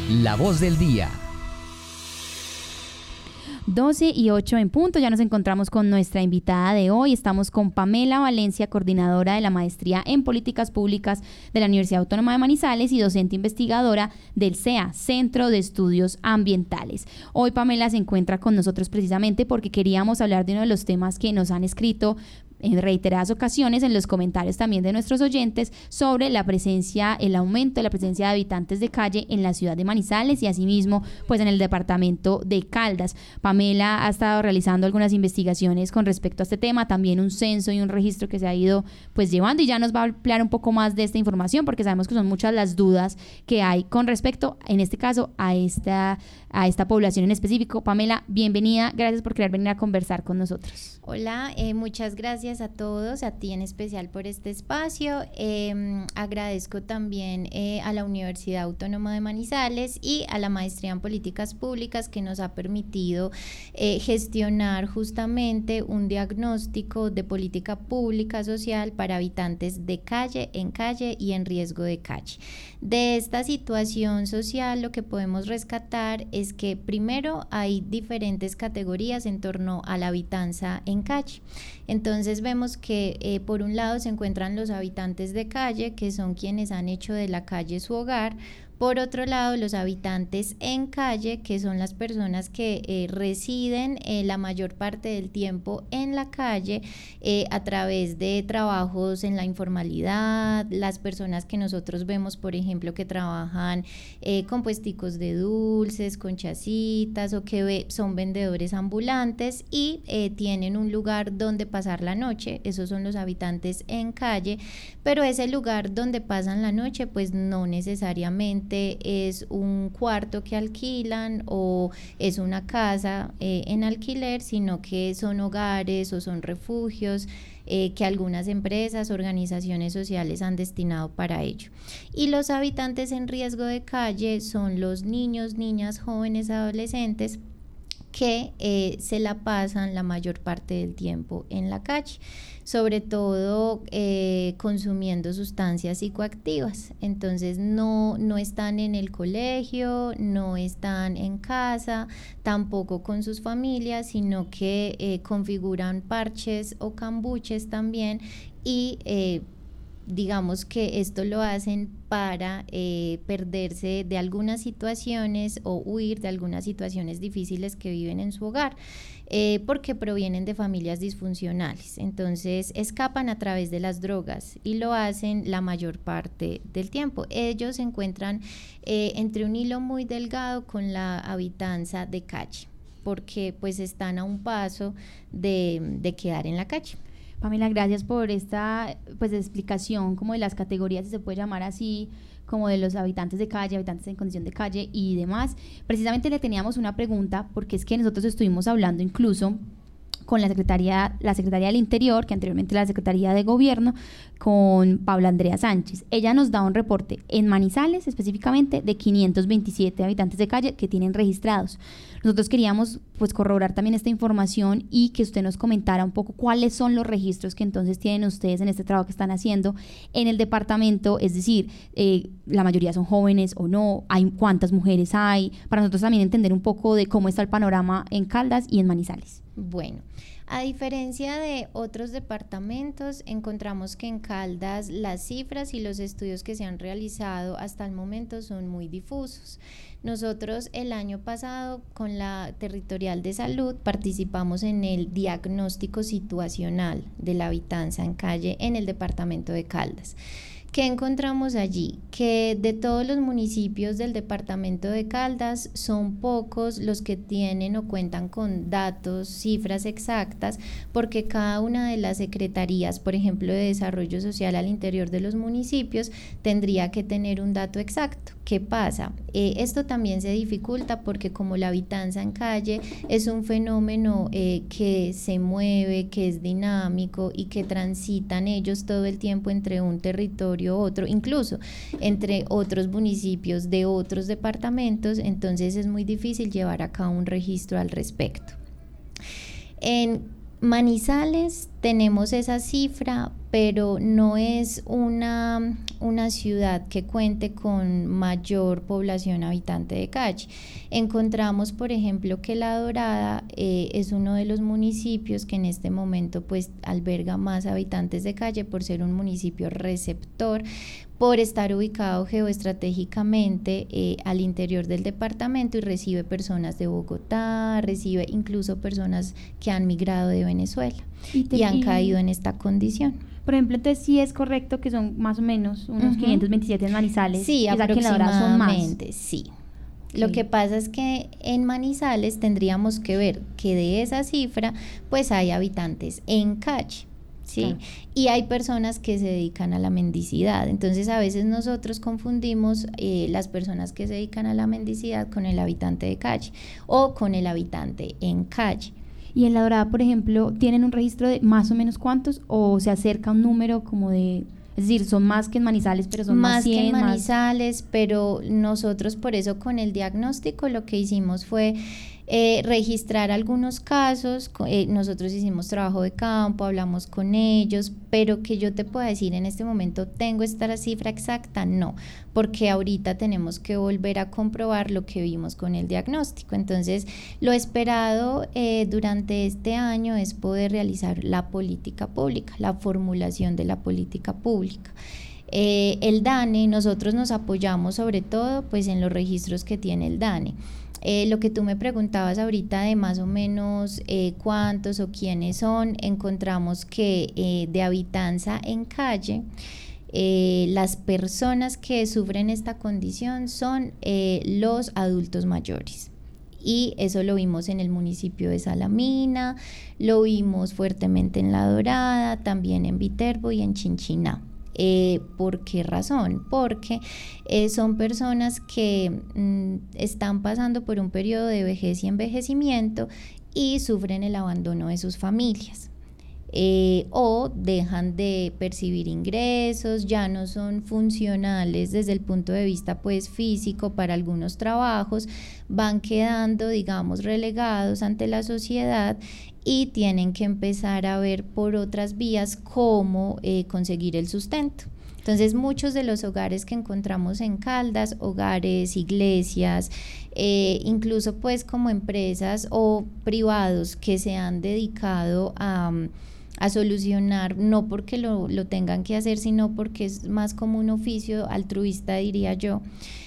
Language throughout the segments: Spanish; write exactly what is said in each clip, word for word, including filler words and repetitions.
La Voz del Día. doce y ocho en punto, ya nos encontramos con nuestra invitada de hoy. Estamos con Pamela Valencia, coordinadora de la Maestría en Políticas Públicas de la Universidad Autónoma de Manizales y docente investigadora del C E A, Centro de Estudios Ambientales. Hoy Pamela se encuentra con nosotros precisamente porque queríamos hablar de uno de los temas que nos han escrito en reiteradas ocasiones en los comentarios también de nuestros oyentes sobre la presencia, el aumento de la presencia de habitantes de calle en la ciudad de Manizales y asimismo pues en el departamento de Caldas. Pamela ha estado realizando algunas investigaciones con respecto a este tema, también un censo y un registro que se ha ido pues llevando, y ya nos va a ampliar un poco más de esta información porque sabemos que son muchas las dudas que hay con respecto, en este caso, a esta, a esta población en específico. Pamela, bienvenida, gracias por querer venir a conversar con nosotros. Hola, eh, muchas gracias a todos, a ti en especial por este espacio. Eh, agradezco también eh, a la Universidad Autónoma de Manizales y a la Maestría en Políticas Públicas que nos ha permitido eh, gestionar justamente un diagnóstico de política pública social para habitantes de calle, en calle y en riesgo de calle. De esta situación social lo que podemos rescatar es que primero hay diferentes categorías en torno a la habitanza en calle. Entonces vemos que eh, por un lado se encuentran los habitantes de calle, que son quienes han hecho de la calle su hogar. Por otro lado, los habitantes en calle, que son las personas que eh, residen eh, la mayor parte del tiempo en la calle eh, a través de trabajos en la informalidad, las personas que nosotros vemos, por ejemplo, que trabajan eh, con puesticos de dulces, con chacitas o que ve, son vendedores ambulantes y eh, tienen un lugar donde pasar la noche. Esos son los habitantes en calle, pero ese lugar donde pasan la noche pues no necesariamente es un cuarto que alquilan o es una casa eh, en alquiler, sino que son hogares o son refugios eh, que algunas empresas, organizaciones sociales han destinado para ello. Y los habitantes en riesgo de calle son los niños, niñas, jóvenes, adolescentes que eh, se la pasan la mayor parte del tiempo en la calle, sobre todo eh, consumiendo sustancias psicoactivas. Entonces no, no están en el colegio, no están en casa, tampoco con sus familias, sino que eh, configuran parches o cambuches también y eh, digamos que esto lo hacen para eh, perderse de algunas situaciones o huir de algunas situaciones difíciles que viven en su hogar, eh, porque provienen de familias disfuncionales. Entonces escapan a través de las drogas y lo hacen la mayor parte del tiempo. Ellos se encuentran eh, entre un hilo muy delgado con la habitanza de calle, porque pues están a un paso de, de quedar en la calle. Pamela, gracias por esta pues explicación como de las categorías, si se puede llamar así, como de los habitantes de calle, habitantes en condición de calle y demás. Precisamente le teníamos una pregunta porque es que nosotros estuvimos hablando incluso con la Secretaría, la Secretaría del Interior, que anteriormente la Secretaría de Gobierno, con Paula Andrea Sánchez. Ella nos da un reporte en Manizales específicamente de quinientos veintisiete habitantes de calle que tienen registrados. Nosotros queríamos pues corroborar también esta información y que usted nos comentara un poco cuáles son los registros que entonces tienen ustedes en este trabajo que están haciendo en el departamento, es decir, eh, la mayoría son jóvenes o no, hay cuántas mujeres hay, para nosotros también entender un poco de cómo está el panorama en Caldas y en Manizales. Bueno, a diferencia de otros departamentos, encontramos que en Caldas las cifras y los estudios que se han realizado hasta el momento son muy difusos. Nosotros el año pasado con la Territorial de Salud participamos en el diagnóstico situacional de la habitanza en calle en el departamento de Caldas. ¿Qué encontramos allí? Que de todos los municipios del departamento de Caldas son pocos los que tienen o cuentan con datos, cifras exactas, porque cada una de las secretarías, por ejemplo, de desarrollo social al interior de los municipios, tendría que tener un dato exacto. ¿Qué pasa? Eh, esto también se dificulta porque como la habitanza en calle es un fenómeno eh, que se mueve, que es dinámico y que transitan ellos todo el tiempo entre un territorio u otro, incluso entre otros municipios de otros departamentos, entonces es muy difícil llevar a cabo un registro al respecto. En Manizales tenemos esa cifra, pero no es una, una ciudad que cuente con mayor población habitante de calle. Encontramos, por ejemplo, que La Dorada eh, es uno de los municipios que en este momento pues alberga más habitantes de calle por ser un municipio receptor, por estar ubicado geoestratégicamente eh, al interior del departamento y recibe personas de Bogotá, recibe incluso personas que han migrado de Venezuela y, te, y han y, caído en esta condición. Por ejemplo, entonces sí es correcto que son más o menos unos uh-huh. quinientos veintisiete en Manizales. Sí, aproximadamente, sí. Okay. Lo que pasa es que en Manizales tendríamos que ver que de esa cifra pues hay habitantes en calle. ¿Sí? Claro. Y hay personas que se dedican a la mendicidad, entonces a veces nosotros confundimos eh, las personas que se dedican a la mendicidad con el habitante de calle o con el habitante en calle. Y en La Dorada, por ejemplo, ¿tienen un registro de más o menos cuántos o se acerca un número como de, es decir, son más que en Manizales, pero son más, más cien, que en Manizales, más... pero nosotros por eso con el diagnóstico lo que hicimos fue Eh, registrar algunos casos, eh, nosotros hicimos trabajo de campo, hablamos con ellos, pero que yo te pueda decir en este momento tengo esta cifra exacta, no, porque ahorita tenemos que volver a comprobar lo que vimos con el diagnóstico. Entonces lo esperado eh, durante este año es poder realizar la política pública, la formulación de la política pública. Eh, el DANE, nosotros nos apoyamos sobre todo pues en los registros que tiene el DANE. Eh, lo que tú me preguntabas ahorita de más o menos eh, cuántos o quiénes son, encontramos que eh, de habitanza en calle, eh, las personas que sufren esta condición son eh, los adultos mayores. Y eso lo vimos en el municipio de Salamina, lo vimos fuertemente en La Dorada, también en Viterbo y en Chinchiná. Eh, ¿Por qué razón? Porque eh, son personas que mm, están pasando por un periodo de vejez y envejecimiento y sufren el abandono de sus familias. Eh, o dejan de percibir ingresos, ya no son funcionales desde el punto de vista pues físico para algunos trabajos, van quedando digamos relegados ante la sociedad y tienen que empezar a ver por otras vías cómo eh, conseguir el sustento. Entonces muchos de los hogares que encontramos en Caldas, hogares, iglesias, eh, incluso pues como empresas o privados que se han dedicado a a solucionar, no porque lo, lo tengan que hacer, sino porque es más como un oficio altruista, diría yo,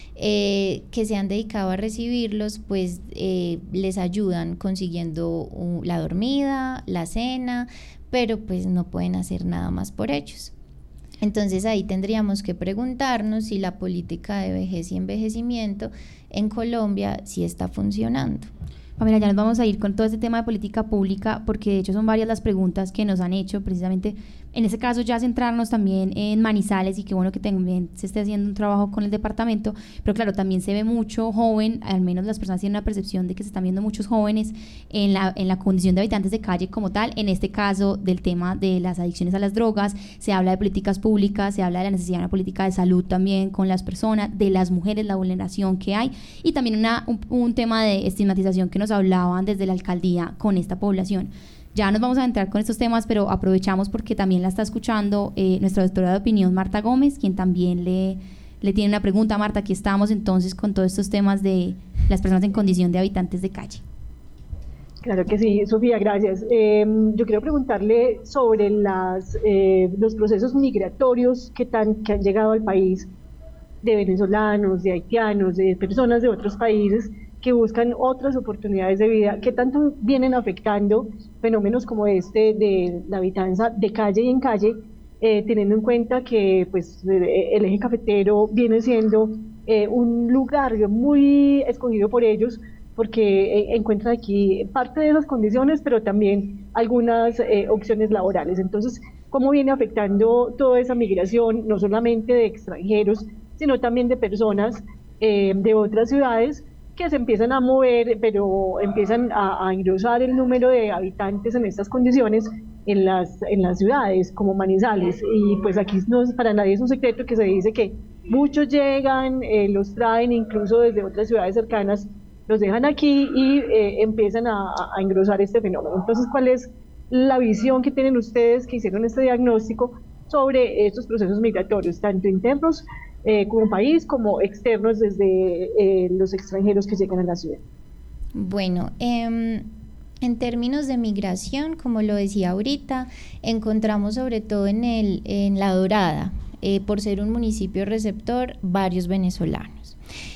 eh, que se han dedicado a recibirlos, pues eh, les ayudan consiguiendo uh, la dormida, la cena, pero pues no pueden hacer nada más por ellos. Entonces ahí tendríamos que preguntarnos si la política de vejez y envejecimiento en Colombia sí está funcionando. Pamela, ya nos vamos a ir con todo este tema de política pública porque de hecho son varias las preguntas que nos han hecho precisamente, en ese caso ya centrarnos también en Manizales y qué bueno que también se esté haciendo un trabajo con el departamento, pero claro, también se ve mucho joven, al menos las personas tienen una percepción de que se están viendo muchos jóvenes en la, en la condición de habitantes de calle como tal, en este caso del tema de las adicciones a las drogas, se habla de políticas públicas, se habla de la necesidad de una política de salud también con las personas, de las mujeres, la vulneración que hay y también una, un, un tema de estigmatización que nos hablaban desde la alcaldía con esta población. Ya nos vamos a entrar con estos temas, pero aprovechamos porque también la está escuchando eh, nuestra doctora de opinión, Marta Gómez, quien también le, le tiene una pregunta. Marta, aquí estamos entonces con todos estos temas de las personas en condición de habitantes de calle. Claro que sí, Sofía, gracias. Eh, yo quiero preguntarle sobre las, eh, los procesos migratorios que, tan, que han llegado al país de venezolanos, de haitianos, de personas de otros países que buscan otras oportunidades de vida, que tanto vienen afectando fenómenos como este de la habitanza de calle y en calle, eh, teniendo en cuenta que pues, el eje cafetero viene siendo eh, un lugar muy escogido por ellos, porque eh, encuentran aquí parte de esas condiciones, pero también algunas eh, opciones laborales. Entonces, ¿cómo viene afectando toda esa migración, no solamente de extranjeros, sino también de personas eh, de otras ciudades, que se empiezan a mover, pero empiezan a, a engrosar el número de habitantes en estas condiciones en las, en las ciudades, como Manizales? Y pues aquí no es, para nadie es un secreto que se dice que muchos llegan, eh, los traen incluso desde otras ciudades cercanas, los dejan aquí y eh, empiezan a, a engrosar este fenómeno. Entonces, ¿cuál es la visión que tienen ustedes que hicieron este diagnóstico sobre estos procesos migratorios, tanto internos eh, como país, como externos desde eh, los extranjeros que llegan a la ciudad. Bueno, eh, en términos de migración, como lo decía ahorita, encontramos sobre todo en, el, en La Dorada, eh, por ser un municipio receptor, varios venezolanos.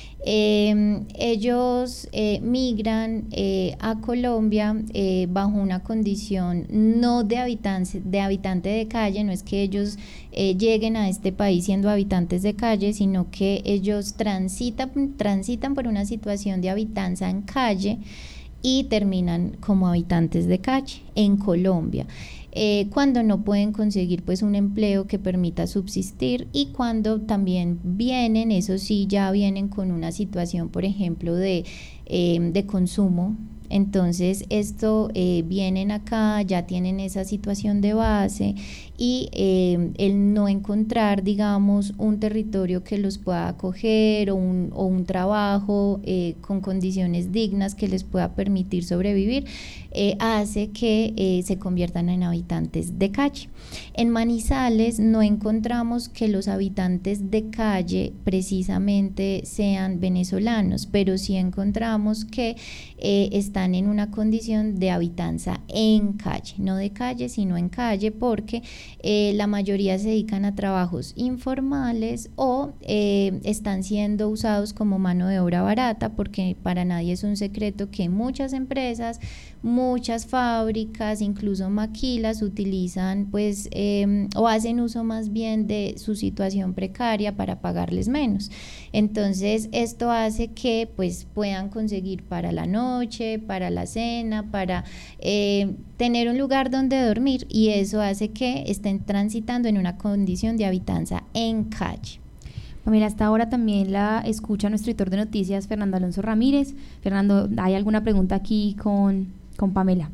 Eh, ellos eh, migran eh, a Colombia eh, bajo una condición no de habitante, de habitante de calle, no es que ellos eh, lleguen a este país siendo habitantes de calle, sino que ellos transitan, transitan por una situación de habitanza en calle y terminan como habitantes de calle en Colombia. Eh, cuando no pueden conseguir pues un empleo que permita subsistir y cuando también vienen, eso sí, ya vienen con una situación, por ejemplo, de, eh, de consumo. Entonces esto eh, vienen acá, ya tienen esa situación de base y eh, el no encontrar, digamos, un territorio que los pueda acoger o un, o un trabajo eh, con condiciones dignas que les pueda permitir sobrevivir, eh, hace que eh, se conviertan en habitantes de calle. En Manizales no encontramos que los habitantes de calle precisamente sean venezolanos, pero sí encontramos que eh, están en una condición de habitanza en calle, no de calle, sino en calle, porque eh, la mayoría se dedican a trabajos informales o eh, están siendo usados como mano de obra barata, porque para nadie es un secreto que muchas empresas, muchas fábricas, incluso maquilas utilizan pues eh, o hacen uso más bien de su situación precaria para pagarles menos. Entonces esto hace que pues puedan conseguir para la noche, para la cena, para eh, tener un lugar donde dormir, y eso hace que estén transitando en una condición de habitanza en calle. Mira, hasta ahora también la escucha nuestro editor de noticias, Fernando Alonso Ramírez. Fernando, ¿hay alguna pregunta aquí con, con Pamela?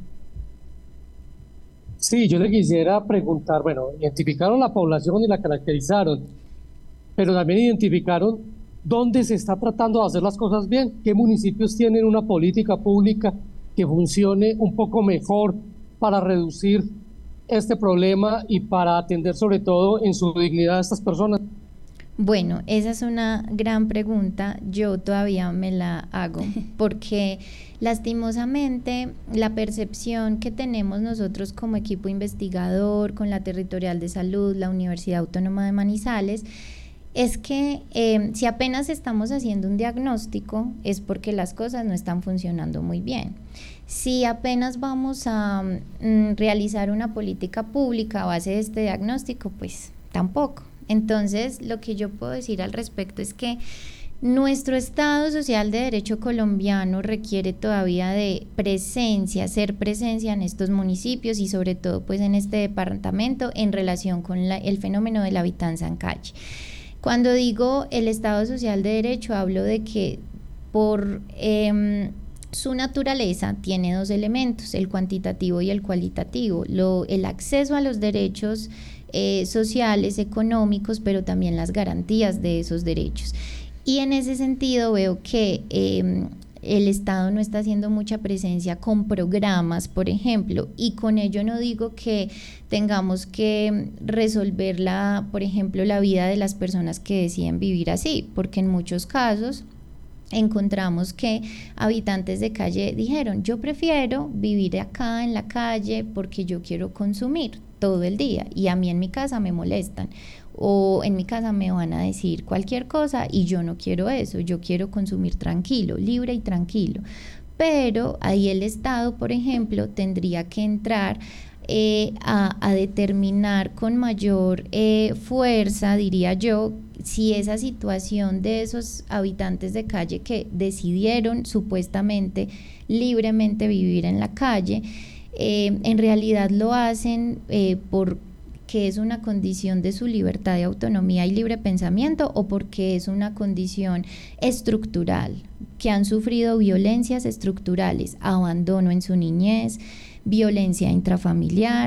Sí, yo le quisiera preguntar, bueno, identificaron la población y la caracterizaron, pero también identificaron dónde se está tratando de hacer las cosas bien, qué municipios tienen una política pública que funcione un poco mejor para reducir este problema y para atender sobre todo en su dignidad a estas personas. Bueno, esa es una gran pregunta, yo todavía me la hago, porque lastimosamente la percepción que tenemos nosotros como equipo investigador, con la Territorial de Salud, la Universidad Autónoma de Manizales, es que eh, si apenas estamos haciendo un diagnóstico es porque las cosas no están funcionando muy bien. Si apenas vamos a mm, realizar una política pública a base de este diagnóstico, pues tampoco. Entonces, lo que yo puedo decir al respecto es que nuestro Estado Social de Derecho colombiano requiere todavía de presencia, ser presencia en estos municipios y sobre todo pues en este departamento en relación con la, el fenómeno de la habitanza en calle. Cuando digo el Estado Social de Derecho, hablo de que por eh, su naturaleza tiene dos elementos, el cuantitativo y el cualitativo, lo, el acceso a los derechos eh, sociales, económicos, pero también las garantías de esos derechos. Y en ese sentido veo que eh, el Estado no está haciendo mucha presencia con programas, por ejemplo, y con ello no digo que tengamos que resolver, la, por ejemplo, la vida de las personas que deciden vivir así, porque en muchos casos encontramos que habitantes de calle dijeron, yo prefiero vivir acá en la calle porque yo quiero consumir todo el día y a mí en mi casa me molestan, o en mi casa me van a decir cualquier cosa y yo no quiero eso, yo quiero consumir tranquilo, libre y tranquilo. Pero ahí el Estado, por ejemplo, tendría que entrar eh, a, a determinar con mayor eh, fuerza, diría yo, si esa situación de esos habitantes de calle que decidieron supuestamente libremente vivir en la calle, eh, en realidad lo hacen eh, por que es una condición de su libertad de autonomía y libre pensamiento o porque es una condición estructural, que han sufrido violencias estructurales, abandono en su niñez, violencia intrafamiliar,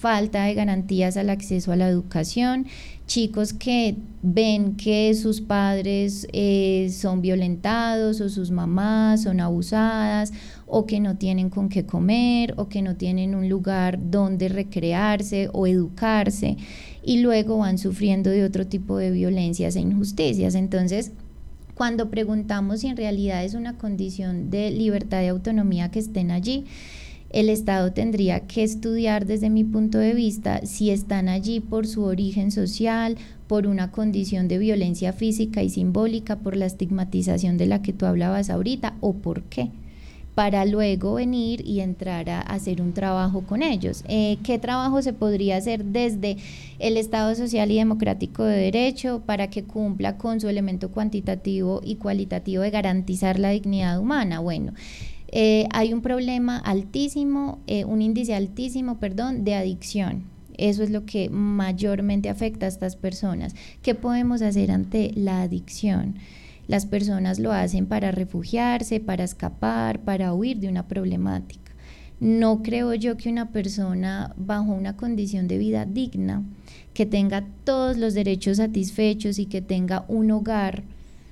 falta de garantías al acceso a la educación, chicos que ven que sus padres eh, son violentados o sus mamás son abusadas o que no tienen con qué comer o que no tienen un lugar donde recrearse o educarse y luego van sufriendo de otro tipo de violencias e injusticias. Entonces, cuando preguntamos si en realidad es una condición de libertad y autonomía que estén allí, el Estado tendría que estudiar desde mi punto de vista si están allí por su origen social, por una condición de violencia física y simbólica, por la estigmatización de la que tú hablabas ahorita o por qué, para luego venir y entrar a hacer un trabajo con ellos. Eh, ¿Qué trabajo se podría hacer desde el Estado social y democrático de derecho para que cumpla con su elemento cuantitativo y cualitativo de garantizar la dignidad humana? Bueno, Eh, hay un problema altísimo, eh, un índice altísimo, perdón, de adicción. Eso es lo que mayormente afecta a estas personas. ¿Qué podemos hacer ante la adicción? Las personas lo hacen para refugiarse, para escapar, para huir de una problemática. No creo yo que una persona bajo una condición de vida digna, que tenga todos los derechos satisfechos y que tenga un hogar,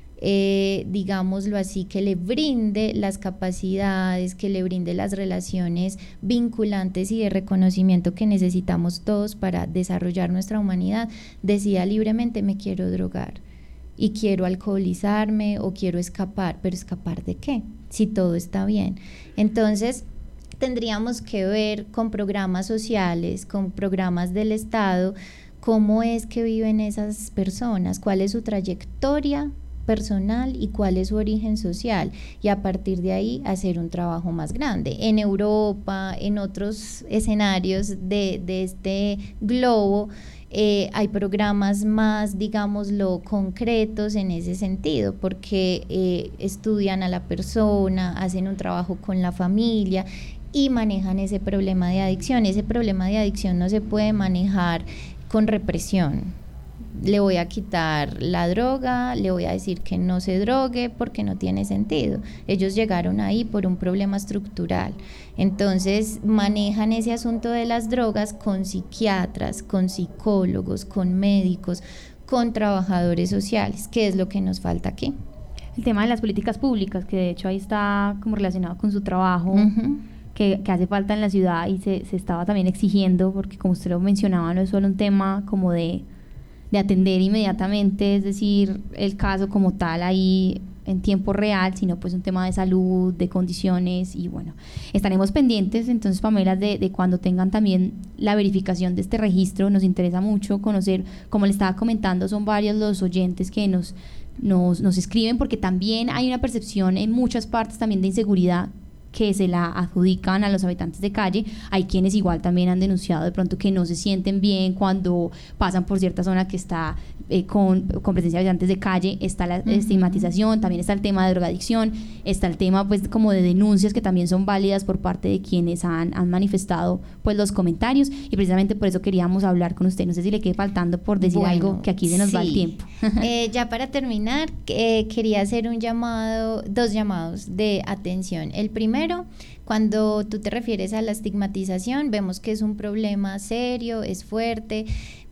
Eh, digámoslo así, que le brinde las capacidades, que le brinde las relaciones vinculantes y de reconocimiento que necesitamos todos para desarrollar nuestra humanidad, decida libremente me quiero drogar y quiero alcoholizarme o quiero escapar, pero ¿escapar de qué? Si todo está bien. Entonces, tendríamos que ver con programas sociales, con programas del Estado, cómo es que viven esas personas, cuál es su trayectoria personal y cuál es su origen social, y a partir de ahí hacer un trabajo más grande. En Europa, en otros escenarios de, de este globo, eh, hay programas más, digámoslo, concretos en ese sentido, porque eh, estudian a la persona, hacen un trabajo con la familia y manejan ese problema de adicción. Ese problema de adicción no se puede manejar con represión. Le voy a quitar la droga, le voy a decir que no se drogue porque no tiene sentido. Ellos llegaron ahí por un problema estructural. Entonces manejan ese asunto de las drogas con psiquiatras, con psicólogos, con médicos, con trabajadores sociales, que es lo que nos falta aquí. El tema de las políticas públicas, que de hecho ahí está como relacionado con su trabajo. Uh-huh. Que, que hace falta en la ciudad y se, se estaba también exigiendo, porque como usted lo mencionaba, no es solo un tema como de de atender inmediatamente, es decir, el caso como tal ahí en tiempo real, sino pues un tema de salud, de condiciones, y bueno, estaremos pendientes entonces, Pamela, de, de cuando tengan también la verificación de este registro. Nos interesa mucho conocer, como le estaba comentando, son varios los oyentes que nos, nos, nos escriben, porque también hay una percepción en muchas partes también de inseguridad que se la adjudican a los habitantes de calle. Hay quienes igual también han denunciado de pronto que no se sienten bien cuando pasan por cierta zona que está eh, con, con presencia de habitantes de calle. Está la uh-huh. estigmatización, también está el tema de drogadicción, está el tema pues como de denuncias que también son válidas por parte de quienes han, han manifestado pues los comentarios, y precisamente por eso queríamos hablar con usted. No sé si le quede faltando por decir bueno, algo, que aquí se nos sí. va el tiempo. eh, ya para terminar, eh, quería hacer un llamado, dos llamados de atención. El primero, cuando tú te refieres a la estigmatización, vemos que es un problema serio, es fuerte,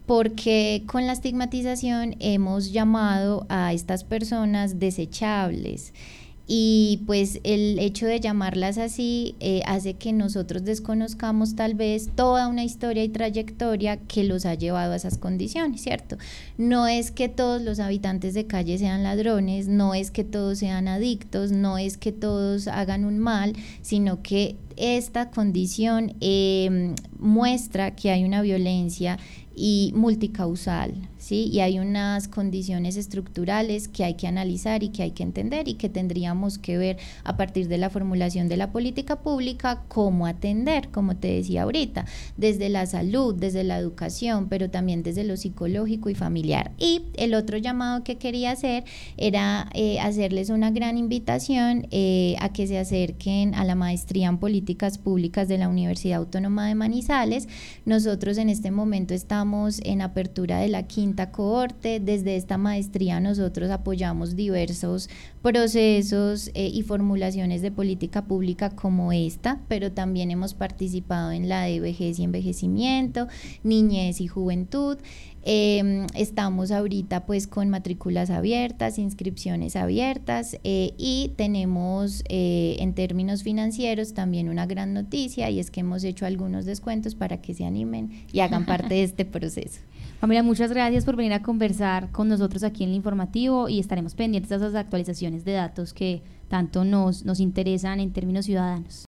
porque con la estigmatización hemos llamado a estas personas desechables. Y pues el hecho de llamarlas así eh, hace que nosotros desconozcamos tal vez toda una historia y trayectoria que los ha llevado a esas condiciones, ¿cierto? No es que todos los habitantes de calle sean ladrones, no es que todos sean adictos, no es que todos hagan un mal, sino que esta condición eh, muestra que hay una violencia y multicausal, ¿sí? Y hay unas condiciones estructurales que hay que analizar y que hay que entender, y que tendríamos que ver a partir de la formulación de la política pública cómo atender, como te decía ahorita, desde la salud, desde la educación, pero también desde lo psicológico y familiar. Y el otro llamado que quería hacer era eh, hacerles una gran invitación eh, a que se acerquen a la maestría en política Políticas Públicas de la Universidad Autónoma de Manizales. Nosotros en este momento estamos en apertura de la quinta cohorte. Desde esta maestría nosotros apoyamos diversos procesos eh, y formulaciones de política pública como esta, pero también hemos participado en la de vejez y envejecimiento, niñez y juventud. Eh, estamos ahorita pues con matrículas abiertas, inscripciones abiertas eh, y tenemos eh, en términos financieros también una gran noticia, y es que hemos hecho algunos descuentos para que se animen y hagan parte de este proceso. Pamela, muchas gracias por venir a conversar con nosotros aquí en el informativo, y estaremos pendientes de esas actualizaciones de datos que tanto nos, nos interesan en términos ciudadanos.